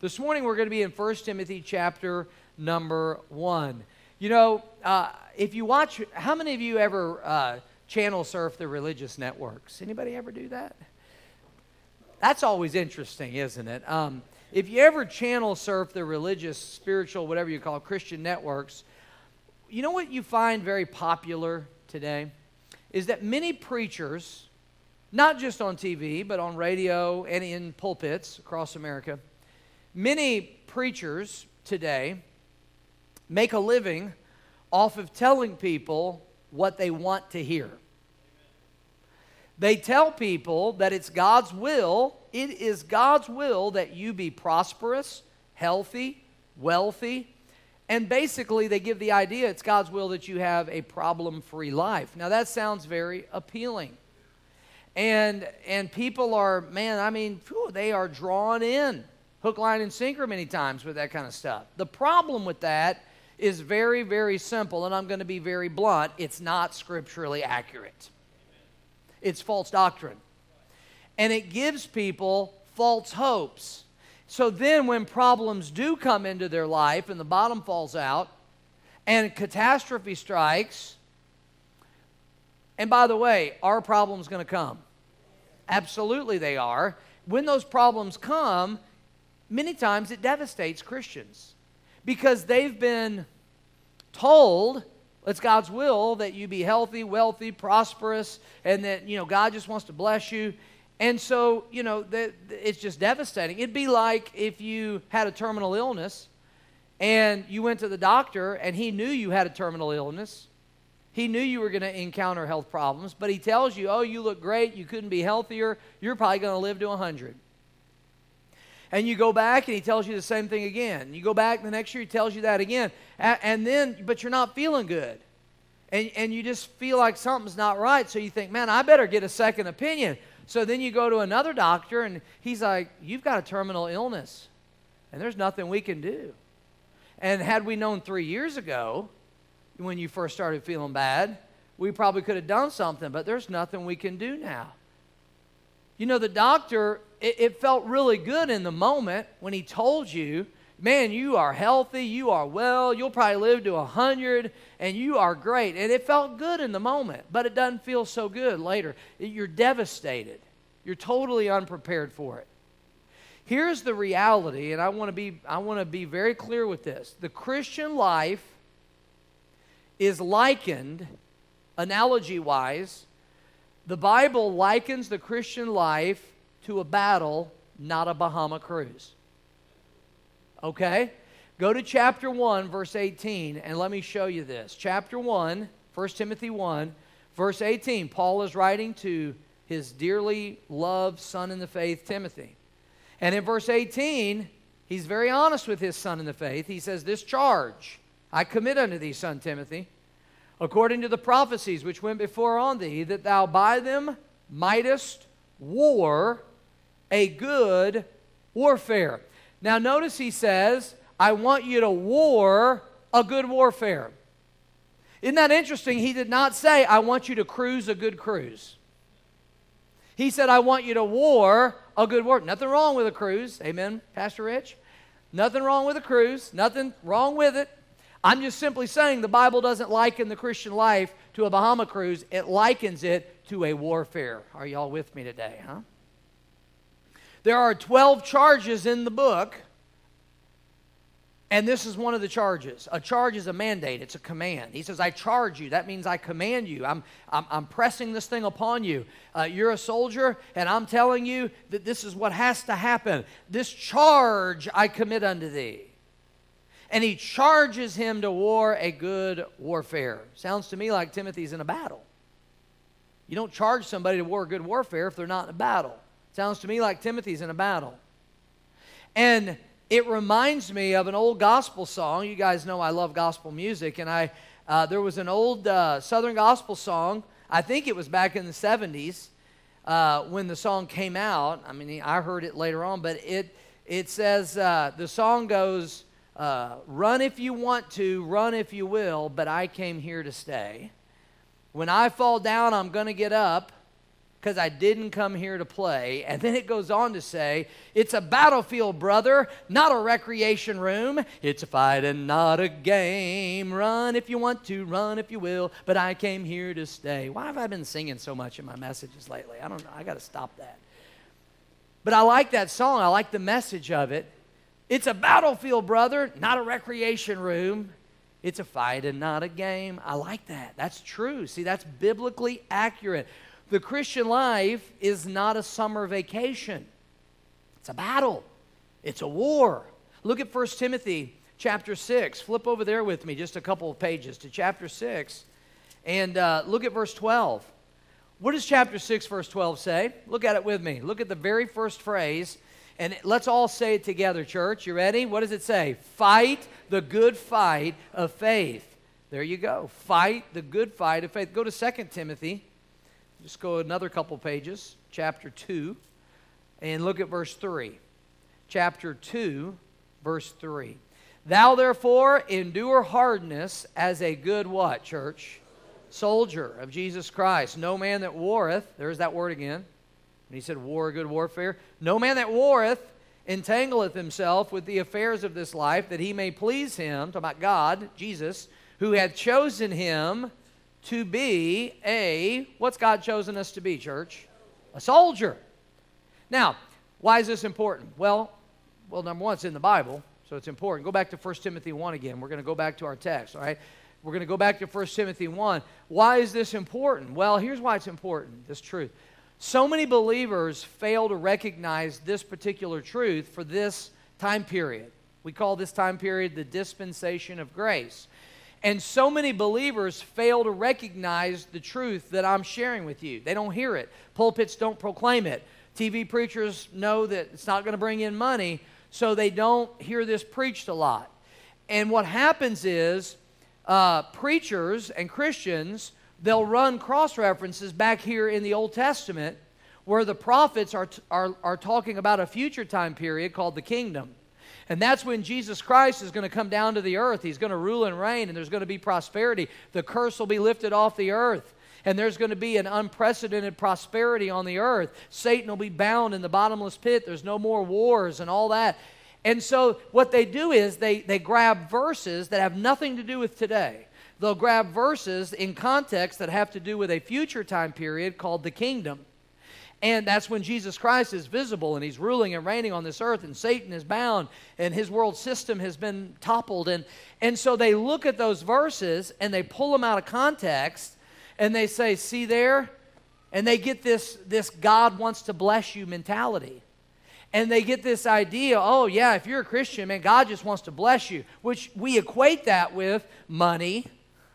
This morning we're going to be in 1 Timothy chapter number 1. You know, if you watch, how many of you ever channel surf the religious networks? Anybody ever do that? That's always interesting, isn't it? If you ever channel surf the religious, spiritual, whatever you call it, Christian networks, you know what you find very popular today? Is that many preachers, not just on TV, but on radio and in pulpits across America, many preachers today make a living off of telling people what they want to hear. They tell people that it's God's will, it is God's will that you be prosperous, healthy, wealthy, and basically they give the idea it's God's will that you have a problem-free life. Now that sounds very appealing. And people are, they are drawn in, hook, line, and sinker many times with that kind of stuff. The problem with that is very, very simple, and I'm going to be very blunt. It's not scripturally accurate. It's false doctrine. And it gives people false hopes. So then when problems do come into their life and the bottom falls out and catastrophe strikes, and by the way, are problems going to come? Absolutely they are. When those problems come, many times it devastates Christians because they've been told it's God's will that you be healthy, wealthy, prosperous, and that, God just wants to bless you. And so, it's just devastating. It'd be like if you had a terminal illness and you went to the doctor and he knew you had a terminal illness. He knew you were going to encounter health problems, but he tells you, oh, you look great, you couldn't be healthier, you're probably going to live to 100. And you go back and he tells you the same thing again. You go back the next year, he tells you that again. But you're not feeling good. And you just feel like something's not right. So you think, man, I better get a second opinion. So then you go to another doctor and he's like, you've got a terminal illness and there's nothing we can do. And had we known 3 years ago, when you first started feeling bad, we probably could have done something, but there's nothing we can do now. The doctor, it felt really good in the moment when he told you, man, you are healthy, you are well, you'll probably live to 100, and you are great. And it felt good in the moment, but it doesn't feel so good later. You're devastated. You're totally unprepared for it. Here's the reality, and I want to be very clear with this. The Christian life is likened, analogy-wise, the Bible likens the Christian life to a battle, not a Bahama cruise. Okay? Go to chapter 1, verse 18, and let me show you this. Chapter 1, 1 Timothy 1, verse 18. Paul is writing to his dearly loved son in the faith, Timothy. And in verse 18, he's very honest with his son in the faith. He says, this charge I commit unto thee, son Timothy, according to the prophecies which went before on thee, that thou by them mightest war a good warfare. Now notice he says, I want you to war a good warfare. Isn't that interesting? He did not say, I want you to cruise a good cruise. He said, I want you to war a good war. Nothing wrong with a cruise. Amen, Pastor Rich? Nothing wrong with a cruise. Nothing wrong with it. I'm just simply saying the Bible doesn't liken the Christian life to a Bahama cruise. It likens it to a warfare. Are y'all with me today, huh? There are 12 charges in the book, and this is one of the charges. A charge is a mandate. It's a command. He says, I charge you. That means I command you. I'm pressing this thing upon you. You're a soldier, and I'm telling you that this is what has to happen. This charge I commit unto thee. And he charges him to war a good warfare. Sounds to me like Timothy's in a battle. You don't charge somebody to war a good warfare if they're not in a battle. Sounds to me like Timothy's in a battle. And it reminds me of an old gospel song. You guys know I love gospel music. And there was an old Southern gospel song. I think it was back in the 70s when the song came out. I mean, I heard it later on. But it says, the song goes, run if you want to, run if you will, but I came here to stay. When I fall down, I'm going to get up. because I didn't come here to play. And then it goes on to say, it's a battlefield, brother, not a recreation room. It's a fight and not a game. Run if you want to, run if you will, but I came here to stay. Why have I been singing so much in my messages lately? I don't know. I got to stop that. But I like that song. I like the message of it. It's a battlefield, brother, not a recreation room. It's a fight and not a game. I like that. That's true. See, that's biblically accurate. The Christian life is not a summer vacation. It's a battle. It's a war. Look at 1 Timothy chapter 6. Flip over there with me just a couple of pages to chapter 6. And look at verse 12. What does chapter 6, verse 12 say? Look at it with me. Look at the very first phrase. And let's all say it together, church. You ready? What does it say? Fight the good fight of faith. There you go. Fight the good fight of faith. Go to 2 Timothy. Just go another couple pages. Chapter 2. And look at verse 3. Chapter 2, verse 3. Thou therefore endure hardness as a good what, church? Soldier of Jesus Christ. No man that warreth, there's that word again. And he said, war, good warfare. No man that warreth entangleth himself with the affairs of this life, that he may please him, talking about God, Jesus, who had chosen him to be what's God chosen us to be, church? A soldier. Now, why is this important? Well, number one, it's in the Bible, so it's important. Go back to 1 Timothy 1 again. We're going to go back to our text, all right? We're going to go back to 1 Timothy 1. Why is this important? Well, here's why it's important, this truth. So many believers fail to recognize this particular truth for this time period. We call this time period the dispensation of grace. And so many believers fail to recognize the truth that I'm sharing with you. They don't hear it. Pulpits don't proclaim it. TV preachers know that it's not going to bring in money, so they don't hear this preached a lot. And what happens is preachers and Christians, they'll run cross-references back here in the Old Testament where the prophets are talking about a future time period called the kingdom. And that's when Jesus Christ is going to come down to the earth. He's going to rule and reign, and there's going to be prosperity. The curse will be lifted off the earth, and there's going to be an unprecedented prosperity on the earth. Satan will be bound in the bottomless pit. There's no more wars and all that. And so what they do is they grab verses that have nothing to do with today. They'll grab verses in context that have to do with a future time period called the kingdom. And that's when Jesus Christ is visible and he's ruling and reigning on this earth, and Satan is bound and his world system has been toppled. And so they look at those verses and they pull them out of context and they say, see there? And they get this God wants to bless you mentality. And they get this idea, oh yeah, if you're a Christian, man, God just wants to bless you, which we equate that with money,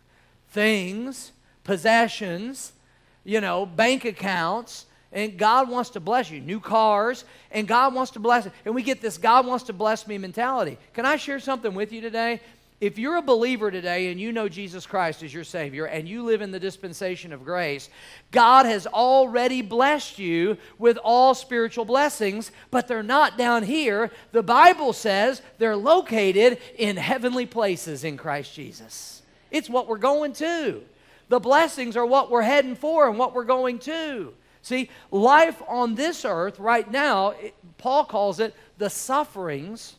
things, possessions, bank accounts, and God wants to bless you. New cars, and God wants to bless it. And we get this God wants to bless me mentality. Can I share something with you today? If you're a believer today and you know Jesus Christ as your Savior and you live in the dispensation of grace, God has already blessed you with all spiritual blessings, but they're not down here. The Bible says they're located in heavenly places in Christ Jesus. It's what we're going to. The blessings are what we're heading for and what we're going to. See, life on this earth right now, Paul calls it the sufferings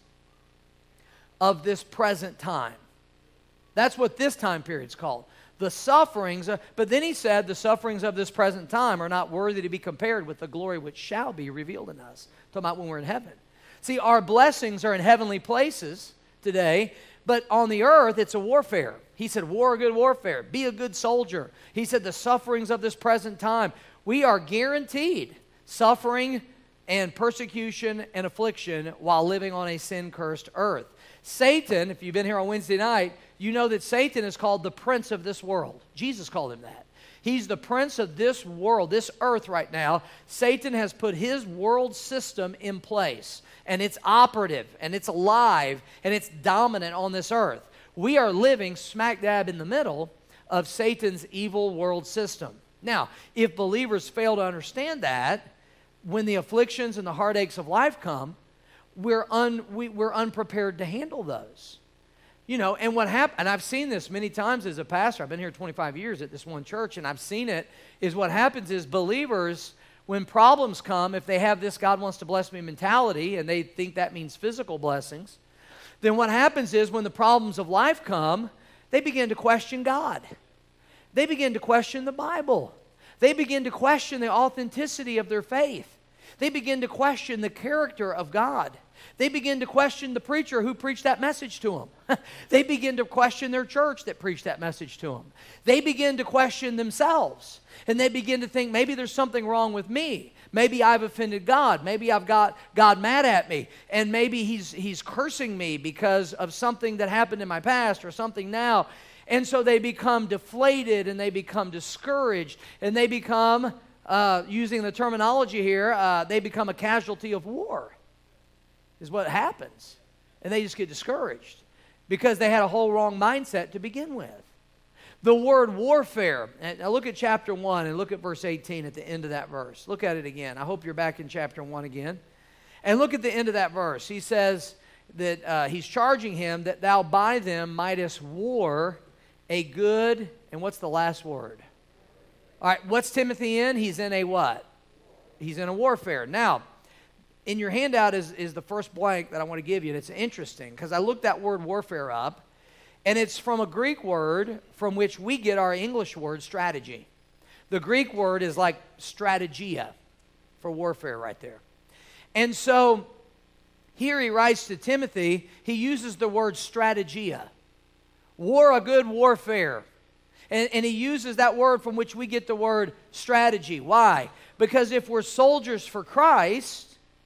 of this present time. That's what this time period's called. The sufferings, but then he said the sufferings of this present time are not worthy to be compared with the glory which shall be revealed in us. Talking about when we're in heaven. See, our blessings are in heavenly places today, but on the earth it's a warfare. He said, war a good warfare. Be a good soldier. He said the sufferings of this present time. We are guaranteed suffering and persecution and affliction while living on a sin-cursed earth. Satan, if you've been here on Wednesday night, you know that Satan is called the prince of this world. Jesus called him that. He's the prince of this world, this earth right now. Satan has put his world system in place, and it's operative, and it's alive, and it's dominant on this earth. We are living smack dab in the middle of Satan's evil world system. Now, if believers fail to understand that, when the afflictions and the heartaches of life come, we're unprepared to handle those. And what happened, and I've seen this many times as a pastor. I've been here 25 years at this one church, and I've seen it, is what happens is believers, when problems come, if they have this God wants to bless me mentality, and they think that means physical blessings, then what happens is when the problems of life come, they begin to question God. They begin to question the Bible. They begin to question the authenticity of their faith. They begin to question the character of God. They begin to question the preacher who preached that message to them. They begin to question their church that preached that message to them. They begin to question themselves. And they begin to think, maybe there's something wrong with me. Maybe I've offended God. Maybe I've got God mad at me. And maybe he's cursing me because of something that happened in my past or something now. And so they become deflated and they become discouraged. And they become, using the terminology here, they become a casualty of war. Is what happens. And they just get discouraged because they had a whole wrong mindset to begin with. The word warfare, and now look at chapter 1 and look at verse 18 at the end of that verse. Look at it again. I hope you're back in chapter 1 again. And look at the end of that verse. He says that he's charging him that thou by them mightest war a good, and what's the last word? All right, what's Timothy in? He's in a what? He's in a warfare. Now, in your handout is the first blank that I want to give you, and it's interesting because I looked that word warfare up, and it's from a Greek word from which we get our English word strategy. The Greek word is like strategia for warfare right there. And so here he writes to Timothy, he uses the word strategia. War a good warfare. And he uses that word from which we get the word strategy. Why? Because if we're soldiers for Christ,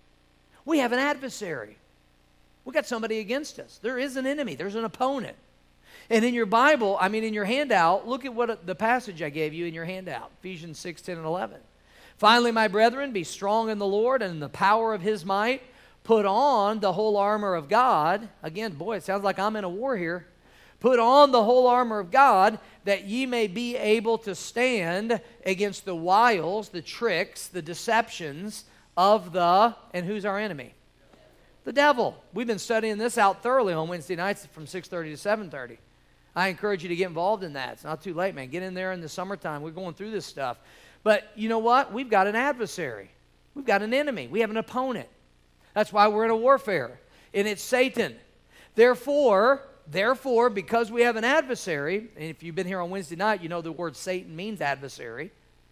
we have an adversary. We got somebody against us. There is an enemy. There's an opponent. And in your Bible, in your handout, look at what the passage I gave you in your handout, Ephesians 6, 10, and 11. Finally, my brethren, be strong in the Lord and in the power of his might. Put on the whole armor of God. Again, boy, it sounds like I'm in a war here. Put on the whole armor of God, that ye may be able to stand against the wiles, the tricks, the deceptions of and who's our enemy? The devil. We've been studying this out thoroughly on Wednesday nights from 6:30 to 7:30. I encourage you to get involved in that. It's not too late, man. Get in there in the summertime. We're going through this stuff. But you know what? We've got an adversary. We've got an enemy. We have an opponent. That's why we're in a warfare. And it's Satan. Therefore, because we have an adversary, and if you've been here on Wednesday night, you know the word Satan means adversary.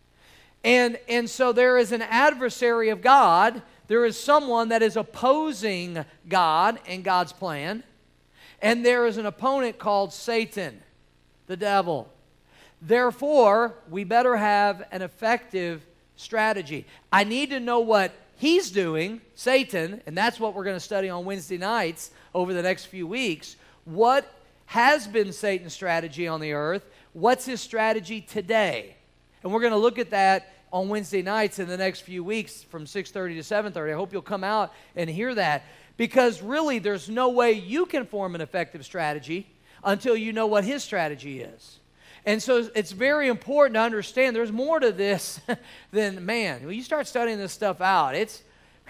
And so there is an adversary of God. There is someone that is opposing God and God's plan. And there is an opponent called Satan, the devil. Therefore, we better have an effective strategy. I need to know what he's doing, Satan, and that's what we're going to study on Wednesday nights over the next few weeks. What has been Satan's strategy on the earth? What's his strategy today? And we're going to look at that on Wednesday nights in the next few weeks from 6:30 to 7:30. I hope you'll come out and hear that, because really there's no way you can form an effective strategy until you know what his strategy is. And so it's very important to understand there's more to this than, man, when you start studying this stuff out, it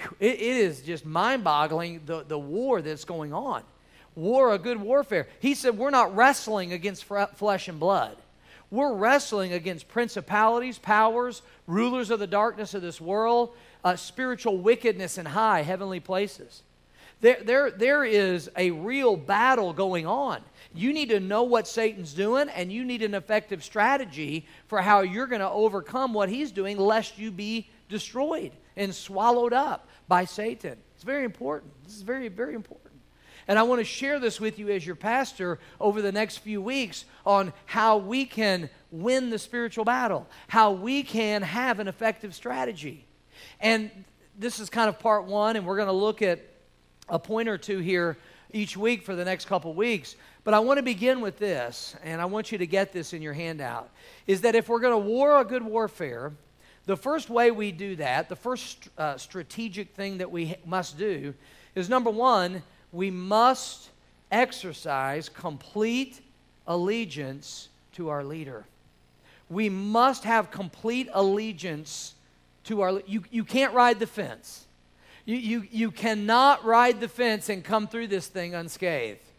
is just mind-boggling, the war that's going on. War, a good warfare. He said we're not wrestling against flesh and blood. We're wrestling against principalities, powers, rulers of the darkness of this world, spiritual wickedness in high heavenly places. There is a real battle going on. You need to know what Satan's doing, and you need an effective strategy for how you're going to overcome what he's doing, lest you be destroyed and swallowed up by Satan. It's very important. This is very, very important. And I want to share this with you as your pastor over the next few weeks on how we can win the spiritual battle, how we can have an effective strategy. And this is kind of part one, and we're going to look at a point or two here each week for the next couple weeks. But I want to begin with this, and I want you to get this in your handout, is that if we're going to war a good warfare, the first way we do that, the first strategic thing that we must do is, number one, we must exercise complete allegiance to our leader. We must have complete allegiance to our leader. You can't ride the fence. You cannot ride the fence and come through this thing unscathed.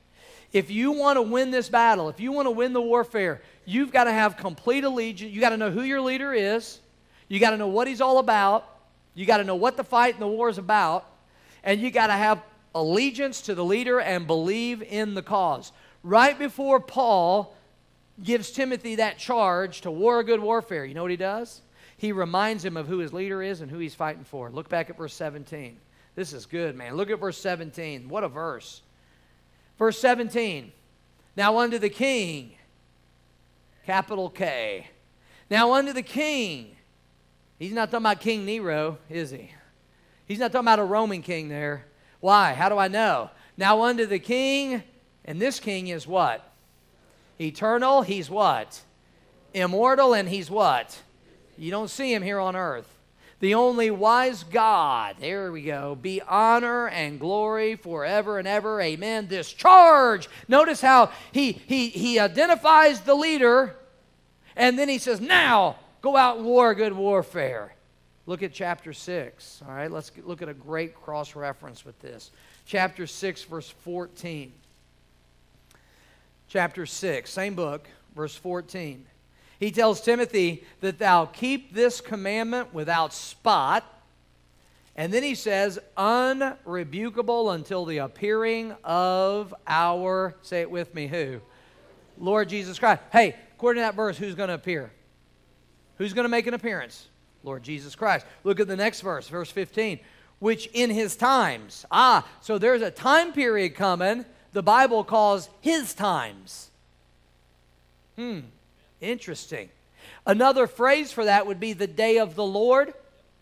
If you want to win this battle, if you want to win the warfare, you've got to have complete allegiance. You got to know who your leader is. You got to know what he's all about. You got to know what the fight and the war is about. And you got to have allegiance to the leader and believe in the cause. Right before Paul gives Timothy that charge to war a good warfare, you know what he does? He reminds him of who his leader is and who he's fighting for. Look back at verse 17. This is good, man. Look at verse 17. What a verse. Verse 17. Now unto the king, capital K. Now unto the king. He's not talking about King Nero, is he? He's not talking about a Roman king there. Why? How do I know? Now unto the king, and this king is what? Eternal. He's what? Immortal, and he's what? You don't see him here on earth. The only wise God, there we go, be honor and glory forever and ever. Amen. This charge. Notice how he identifies the leader, and then he says, now go out and war good warfare. Look at chapter 6. All right, let's look at a great cross-reference with this. Chapter 6, verse 14. Chapter 6, same book, verse 14. He tells Timothy that thou keep this commandment without spot. And then he says, unrebukable until the appearing of our, say it with me, who? Lord Jesus Christ. Hey, according to that verse, who's going to appear? Who's going to make an appearance? Lord Jesus Christ. Look at the next verse, verse 15. Which in his times. So there's a time period coming the Bible calls his times. Interesting. Another phrase for that would be the day of the Lord.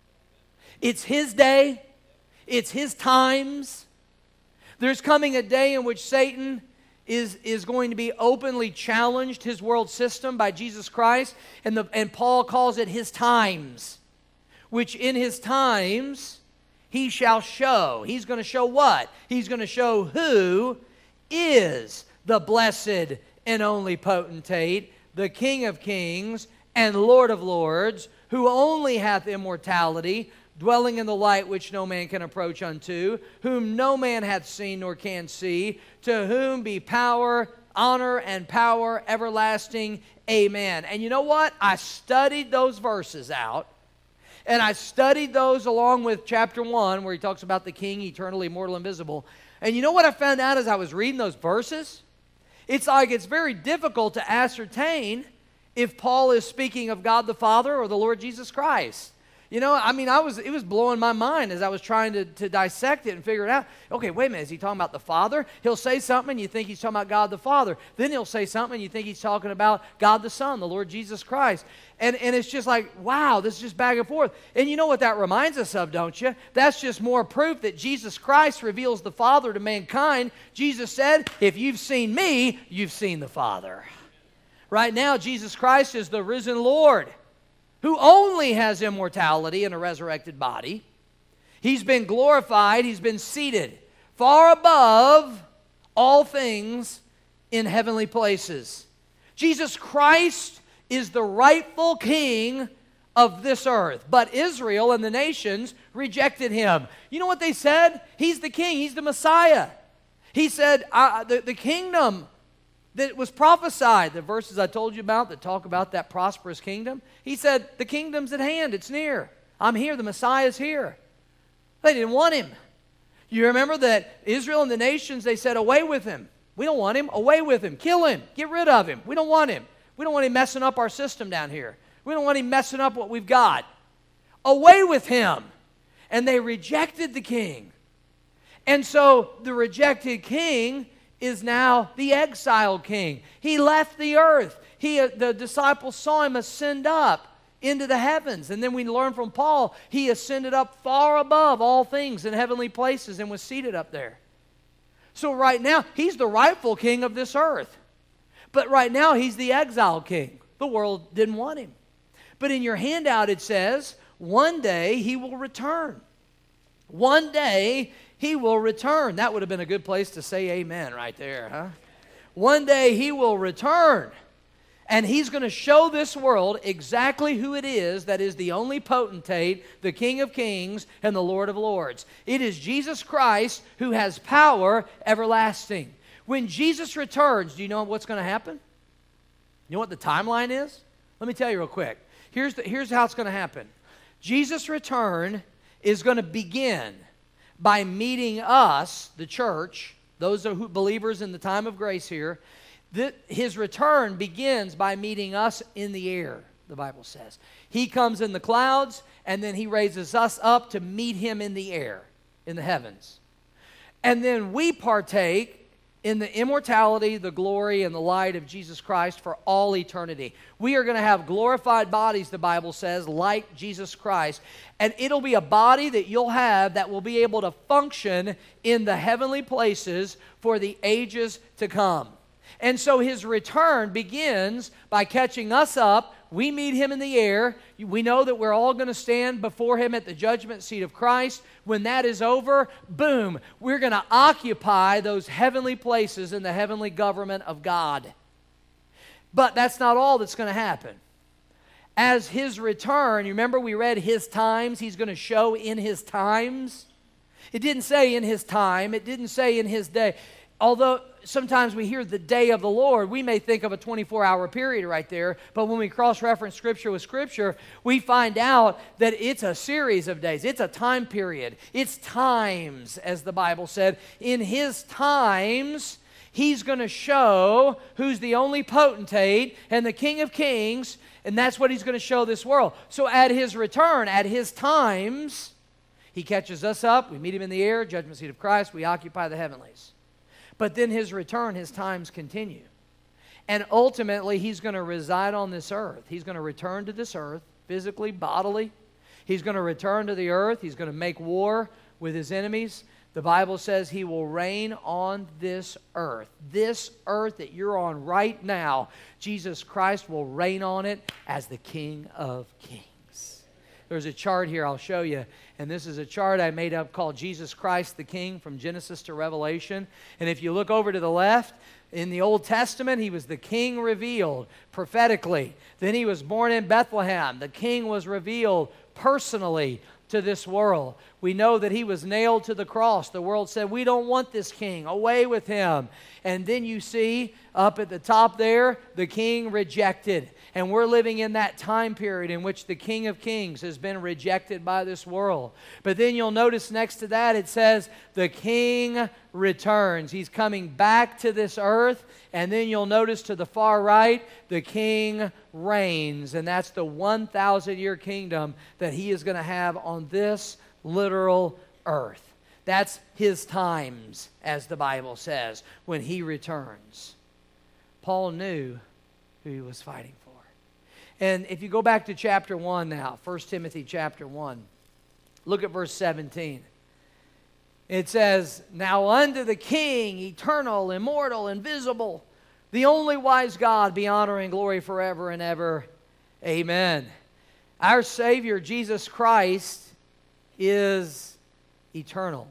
It's his day. It's his times. There's coming a day in which Satan is going to be openly challenged, his world system, by Jesus Christ. And Paul calls it his times. Which in his times he shall show. He's going to show what? He's going to show who is the blessed and only potentate, the King of kings and Lord of lords, who only hath immortality, dwelling in the light which no man can approach unto, whom no man hath seen nor can see, to whom be power, honor, and power everlasting. Amen. And you know what? I studied those verses out, and I studied those along with chapter 1, where he talks about the King, eternal, immortal, invisible. And you know what I found out as I was reading those verses? It's like it's very difficult to ascertain if Paul is speaking of God the Father or the Lord Jesus Christ. You know, I mean, it was blowing my mind as I was trying to dissect it and figure it out. Okay, wait a minute, is he talking about the Father? He'll say something and you think he's talking about God the Father. Then he'll say something and you think he's talking about God the Son, the Lord Jesus Christ. And it's just like, wow, this is just back and forth. And you know what that reminds us of, don't you? That's just more proof that Jesus Christ reveals the Father to mankind. Jesus said, if you've seen me, you've seen the Father. Right now, Jesus Christ is the risen Lord, who only has immortality and a resurrected body. He's been glorified. He's been seated far above all things in heavenly places. Jesus Christ is the rightful king of this earth. But Israel and the nations rejected him. You know what they said? He's the king. He's the Messiah. He said, the kingdom that was prophesied, the verses I told you about that talk about that prosperous kingdom, he said, the kingdom's at hand, it's near. I'm here, the Messiah's here. They didn't want him. You remember that Israel and the nations, they said, away with him. We don't want him, away with him, kill him, get rid of him. We don't want him. We don't want him messing up our system down here. We don't want him messing up what we've got. Away with him. And they rejected the king. And so the rejected king is now the exiled king. He left the earth. The disciples saw him ascend up into the heavens. And then we learn from Paul, he ascended up far above all things in heavenly places and was seated up there. So right now, he's the rightful king of this earth. But right now, he's the exiled king. The world didn't want him. But in your handout, it says, one day he will return. One day he will return. That would have been a good place to say amen right there, huh? One day he will return. And he's going to show this world exactly who it is that is the only potentate, the King of kings, and the Lord of lords. It is Jesus Christ who has power everlasting. When Jesus returns, do you know what's going to happen? You know what the timeline is? Let me tell you real quick. Here's how it's going to happen. Jesus' return is going to begin by meeting us, the church, those are believers in the time of grace here. His return begins by meeting us in the air, the Bible says. He comes in the clouds, and then he raises us up to meet him in the air, in the heavens. And then we partake in the immortality, the glory, and the light of Jesus Christ for all eternity. We are going to have glorified bodies, the Bible says, like Jesus Christ. And it'll be a body that you'll have that will be able to function in the heavenly places for the ages to come. And so his return begins by catching us up. We meet him in the air. We know that we're all going to stand before him at the judgment seat of Christ. When that is over, boom, we're going to occupy those heavenly places in the heavenly government of God. But that's not all that's going to happen. As his return, you remember we read his times, he's going to show in his times. It didn't say in his time, it didn't say in his day. Although sometimes we hear the day of the Lord, we may think of a 24-hour period right there, but when we cross-reference Scripture with Scripture, we find out that it's a series of days. It's a time period. It's times, as the Bible said. In his times, he's going to show who's the only potentate and the King of Kings, and that's what he's going to show this world. So at his return, at his times, he catches us up, we meet him in the air, judgment seat of Christ, we occupy the heavenlies. But then his return, his times continue. And ultimately, he's going to reside on this earth. He's going to return to this earth, physically, bodily. He's going to return to the earth. He's going to make war with his enemies. The Bible says he will reign on this earth. This earth that you're on right now, Jesus Christ will reign on it as the King of Kings. There's a chart here I'll show you. And this is a chart I made up called Jesus Christ the King from Genesis to Revelation. And if you look over to the left, in the Old Testament, he was the king revealed prophetically. Then he was born in Bethlehem. The king was revealed personally to this world. We know that he was nailed to the cross. The world said, we don't want this king. Away with him. And then you see up at the top there, the king rejected. And we're living in that time period in which the King of Kings has been rejected by this world. But then you'll notice next to that it says, the King returns. He's coming back to this earth. And then you'll notice to the far right, the King reigns. And that's the 1,000-year kingdom that he is going to have on this literal earth. That's his times, as the Bible says, when he returns. Paul knew who he was fighting for. And if you go back to chapter 1 now, 1 Timothy chapter 1, look at verse 17. It says, now unto the King, eternal, immortal, invisible, the only wise God, be honor and glory forever and ever. Amen. Our Savior, Jesus Christ, is eternal.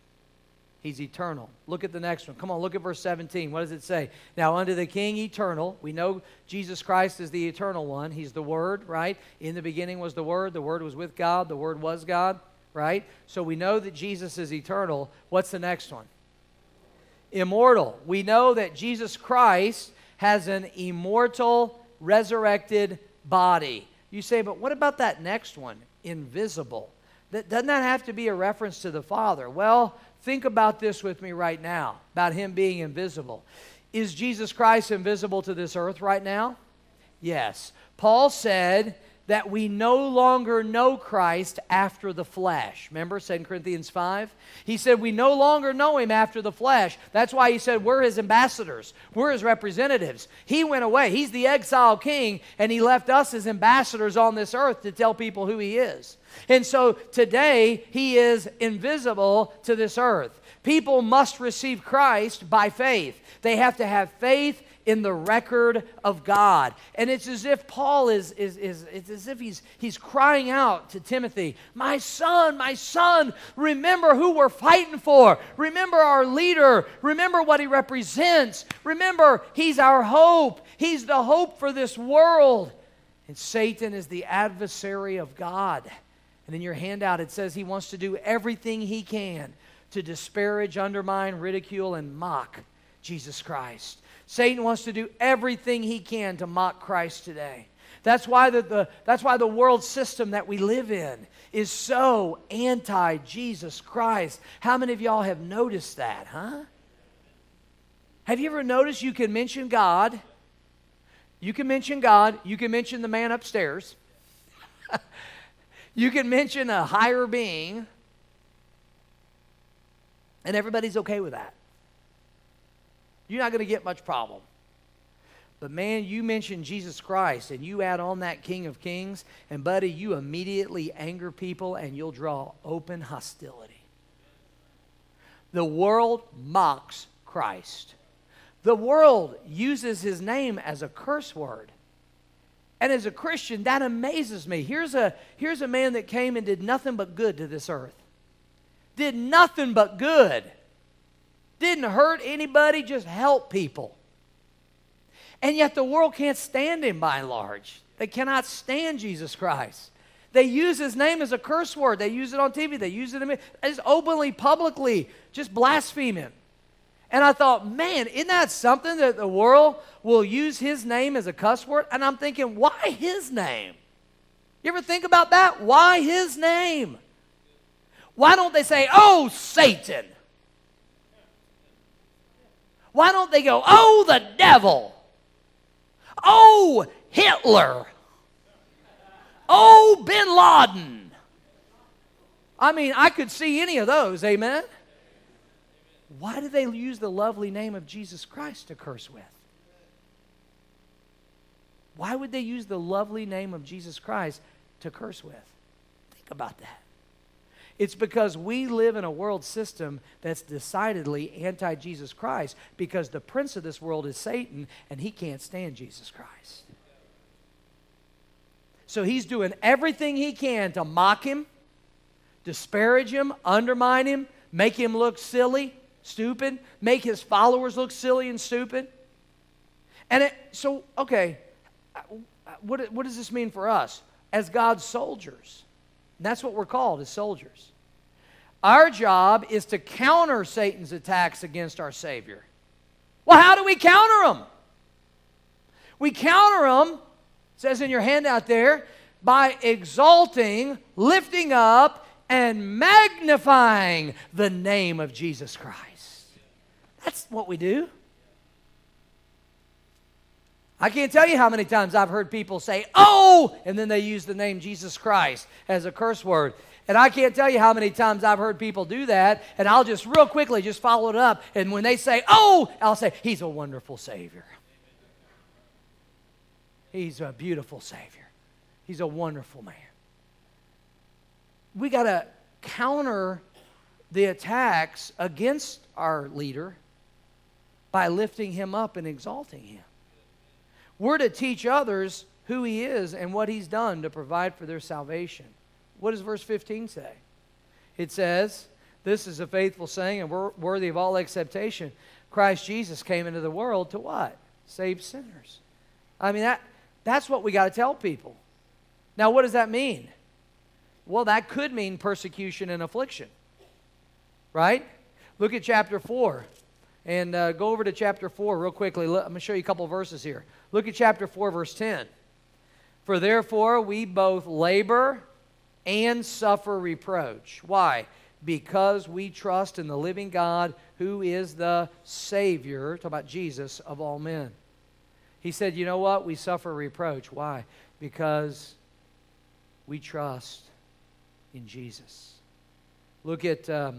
He's eternal. Look at the next one. Come on, look at verse 17. What does it say? Now unto the King eternal. We know Jesus Christ is the eternal one. He's the Word, right? In the beginning was the Word. The Word was with God. The Word was God, right? So we know that Jesus is eternal. What's the next one? Immortal. We know that Jesus Christ has an immortal, resurrected body. You say, but what about that next one? Invisible. Doesn't that have to be a reference to the Father? Well, think about this with me right now, about him being invisible. Is Jesus Christ invisible to this earth right now? Yes. Paul said that we no longer know Christ after the flesh. Remember 2 Corinthians 5? He said we no longer know him after the flesh. That's why he said we're his ambassadors. We're his representatives. He went away. He's the exiled king, and he left us as ambassadors on this earth to tell people who he is. And so today, he is invisible to this earth. People must receive Christ by faith. They have to have faith in the record of God. And it's as if Paul it's as if he's crying out to Timothy, my son, remember who we're fighting for. Remember our leader. Remember what he represents. Remember, he's our hope. He's the hope for this world. And Satan is the adversary of God. And in your handout, it says he wants to do everything he can to disparage, undermine, ridicule, and mock Jesus Christ. Satan wants to do everything he can to mock Christ today. That's why the world system that we live in is so anti-Jesus Christ. How many of y'all have noticed that, huh? Have you ever noticed you can mention God? You can mention God. You can mention the man upstairs. You can mention a higher being. And everybody's okay with that. You're not going to get much problem. But man, you mention Jesus Christ and you add on that King of Kings, and buddy, you immediately anger people and you'll draw open hostility. The world mocks Christ. The world uses his name as a curse word. And as a Christian, that amazes me. Here's a man that came and did nothing but good to this earth. Did nothing but good. Didn't hurt anybody, just help people. And yet the world can't stand him by and large. They cannot stand Jesus Christ. They use his name as a curse word. They use it on TV. They use it as openly, publicly, just blaspheme him. And I thought, man, isn't that something that the world will use his name as a cuss word? And I'm thinking, why his name? You ever think about that? Why his name? Why don't they say, oh, Satan? Why don't they go, oh, the devil? Oh, Hitler. Oh, Bin Laden. I mean, I could see any of those, amen? Why do they use the lovely name of Jesus Christ to curse with? Why would they use the lovely name of Jesus Christ to curse with? Think about that. It's because we live in a world system that's decidedly anti-Jesus Christ, because the prince of this world is Satan and he can't stand Jesus Christ. So he's doing everything he can to mock him, disparage him, undermine him, make him look silly, stupid, make his followers look silly and stupid. And what does this mean for us as God's soldiers? And that's what we're called, as soldiers. Our job is to counter Satan's attacks against our Savior. Well, how do we counter them? We counter them, it says in your handout there, by exalting, lifting up, and magnifying the name of Jesus Christ. That's what we do. I can't tell you how many times I've heard people say, oh, and then they use the name Jesus Christ as a curse word. And I can't tell you how many times I've heard people do that, and I'll just real quickly just follow it up. And when they say, oh, I'll say, he's a wonderful Savior. He's a beautiful Savior. He's a wonderful man. We got to counter the attacks against our leader by lifting him up and exalting him. We're to teach others who he is and what he's done to provide for their salvation. What does verse 15 say? It says, this is a faithful saying and worthy of all acceptation. Christ Jesus came into the world to what? Save sinners. I mean, that's what we got to tell people. Now, what does that mean? Well, that could mean persecution and affliction, right? Look at chapter 4. And go over to chapter 4 real quickly. I'm going to show you a couple verses here. Look at chapter 4, verse 10. For therefore we both labor and suffer reproach. Why? Because we trust in the living God, who is the Savior, talk about Jesus, of all men. He said, you know what? We suffer reproach. Why? Because we trust in Jesus. Look at 2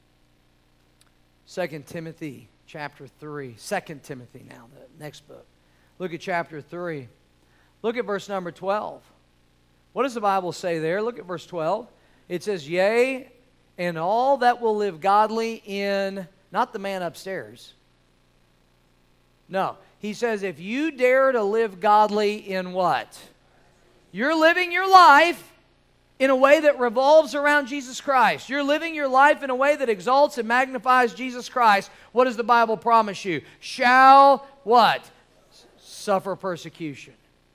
Timothy chapter 3. 2 Timothy now, the next book. Look at chapter 3. Look at verse number 12. What does the Bible say there? Look at verse 12. It says, yea, and all that will live godly in, not the man upstairs. No. He says, if you dare to live godly in what? You're living your life in a way that revolves around Jesus Christ. You're living your life in a way that exalts and magnifies Jesus Christ. What does the Bible promise you? Shall what? Suffer persecution.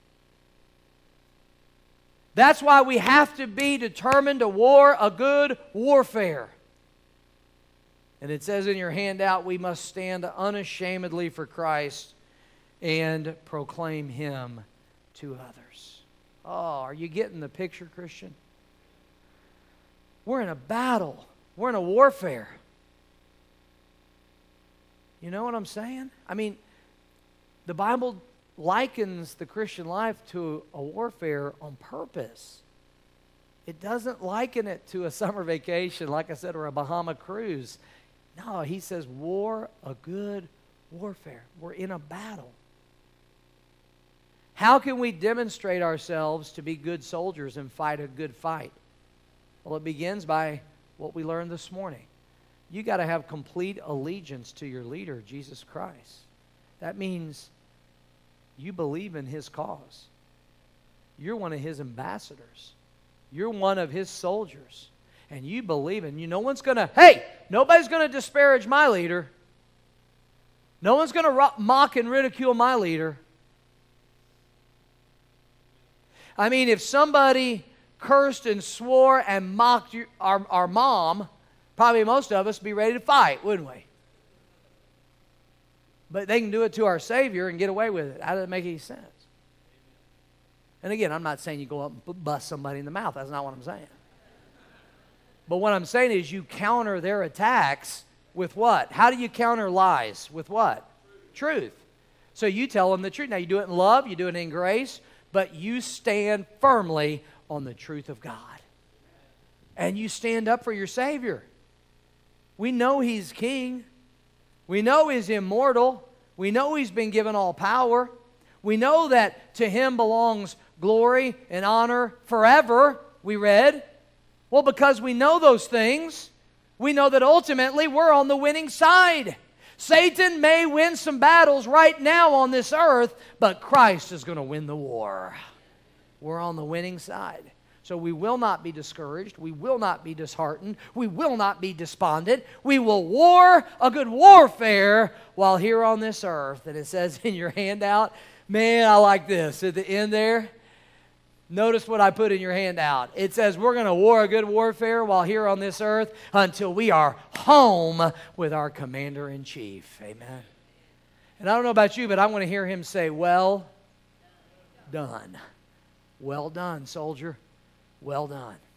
That's why we have to be determined to war a good warfare. And it says in your handout, we must stand unashamedly for Christ and proclaim Him to others. Oh, are you getting the picture, Christian? We're in a battle. We're in a warfare. You know what I'm saying? I mean, the Bible likens the Christian life to a warfare on purpose. It doesn't liken it to a summer vacation, like I said, or a Bahama cruise. No, he says war, a good warfare. We're in a battle. How can we demonstrate ourselves to be good soldiers and fight a good fight? Well, it begins by what we learned this morning. You got to have complete allegiance to your leader, Jesus Christ. That means you believe in His cause. You're one of His ambassadors. You're one of His soldiers. And you believe in, nobody's going to disparage my leader. No one's going to mock and ridicule my leader. I mean, if somebody cursed and swore and mocked our mom, probably most of us would be ready to fight, wouldn't we? But they can do it to our Savior and get away with it. How does it make any sense? And again, I'm not saying you go up and bust somebody in the mouth. That's not what I'm saying. But what I'm saying is you counter their attacks with what? How do you counter lies? With what? Truth. So you tell them the truth. Now you do it in love, you do it in grace, but you stand firmly on the truth of God. And you stand up for your Savior. We know He's King. We know He's immortal. We know He's been given all power. We know that to Him belongs glory and honor forever, we read. Well, because we know those things, we know that ultimately we're on the winning side. Satan may win some battles right now on this earth, but Christ is going to win the war. We're on the winning side. So we will not be discouraged. We will not be disheartened. We will not be despondent. We will war a good warfare while here on this earth. And it says in your handout, man, I like this. At the end there, notice what I put in your handout. It says we're going to war a good warfare while here on this earth until we are home with our Commander-in-Chief. Amen. And I don't know about you, but I want to hear Him say, well done. Well done, soldier. Well done.